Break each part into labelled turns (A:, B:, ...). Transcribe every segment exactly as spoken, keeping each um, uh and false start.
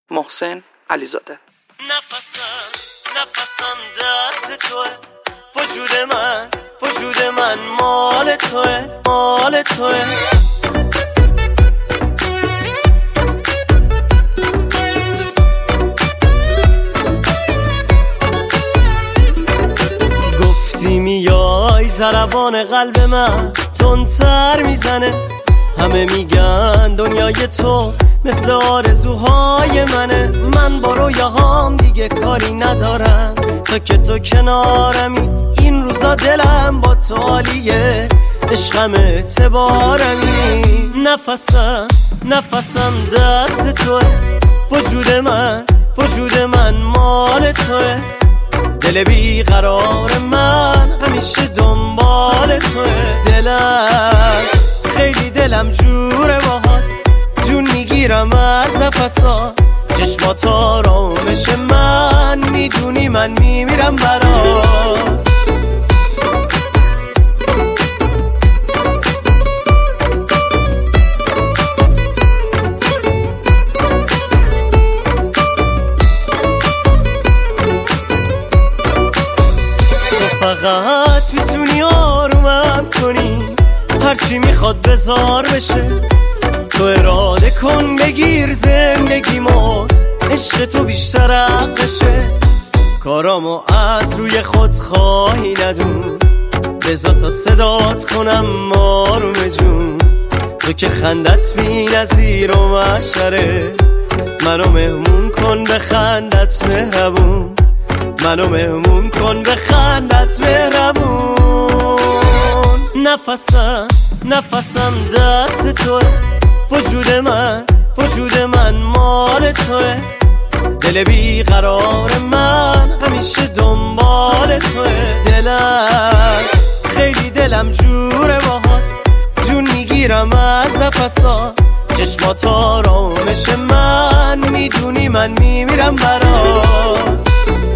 A: محسن علیزاده.
B: نفسم نفسم دست توه، وجود من وجود من مال توه مال توه. گفتی میای ضربان قلب من تندتر میزنه، همه میگن دنیای تو مثل آرزوهای منه. من با رویاهام دیگه کاری ندارم، تا که تو کنارمی این روزا دلم با تو عالیه، عشقم اعتبارمی. نفسم نفسم دست توه، وجود من وجود من مال توه. دل بیقرار من همیشه دنبال توه. دلم خیلی دلم جوره باهات، جون میگیرم از نفسات. چشمات آرامش من، میدونی من میمیرم برات. فقط میتونی آرومم کنی، هرچی میخواد بذار بشه. تو اراده کن بگیر زندگیمو، عشق تو بیشتر حقشه. کارامو از روی خود خواهی ندون، بذار تا صدات کنم آروم جون. تو که خندت بی نظیر و معشره، منو مهمون کن به خندت مهربون. منو مهمون کن به خندت مهربون. نفسم نفسم دست توه، وجود من وجود من مال توه. دل بیقرار من همیشه دنبال توه. دلم خیلی دلم جوره باهات، جون میگیرم از نفسات. چشمات آرامش من، میدونی من میمیرم برات.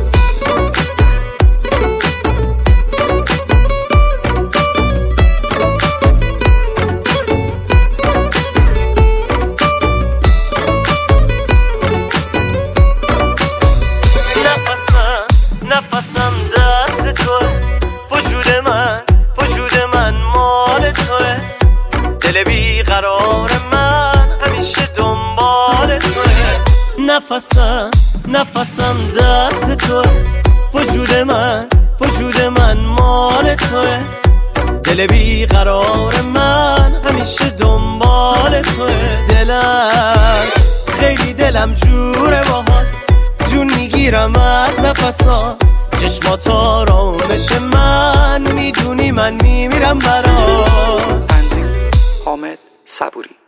B: نفسم دست توه، وجود من وجود من مال توه. دل بیقرار من همیشه دنبال توه. نفسم نفسم دست توه، وجود من وجود من مال توه. دل بیقرار من همیشه دنبال توه. دلم خیلی دلم جوره باهات، جون میگیرم از نفسات. چشمات آرامش من، میدونی من میمیرم برات.
A: حامد صبوری.